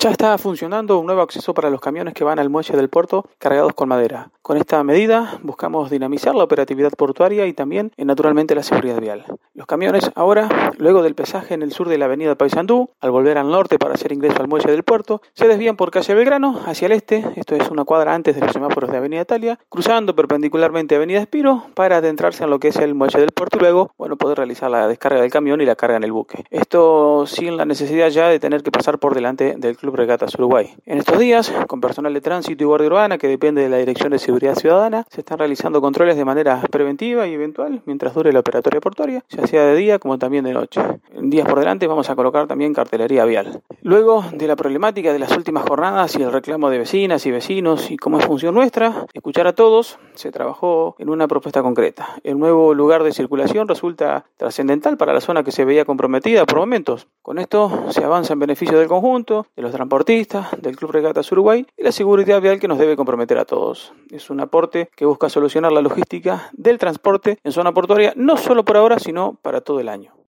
Ya está funcionando un nuevo acceso para los camiones que van al muelle del puerto cargados con madera. Con esta medida buscamos dinamizar la operatividad portuaria y también, naturalmente, la seguridad vial. Los camiones ahora, luego del pesaje en el sur de la avenida Paysandú, al volver al norte para hacer ingreso al muelle del puerto, se desvían por calle Belgrano hacia el este, esto es una cuadra antes de los semáforos de avenida Italia, cruzando perpendicularmente avenida Espiro para adentrarse en lo que es el muelle del puerto y luego, poder realizar la descarga del camión y la carga en el buque. Esto sin la necesidad ya de tener que pasar por delante del Club Regatas Uruguay. En estos días, con personal de tránsito y guardia urbana que depende de la Dirección de Seguridad Ciudadana, se están realizando controles de manera preventiva y eventual mientras dure la operatoria portuaria, ya sea de día como también de noche. En días por delante vamos a colocar también cartelería vial. Luego de la problemática de las últimas jornadas y el reclamo de vecinas y vecinos y cómo es función nuestra, escuchar a todos, se trabajó en una propuesta concreta. El nuevo lugar de circulación resulta trascendental para la zona que se veía comprometida por momentos. Con esto se avanza en beneficio del conjunto, de los transportistas, del Club Regatas Uruguay y la seguridad vial que nos debe comprometer a todos. Es un aporte que busca solucionar la logística del transporte en zona portuaria, no solo por ahora, sino para todo el año.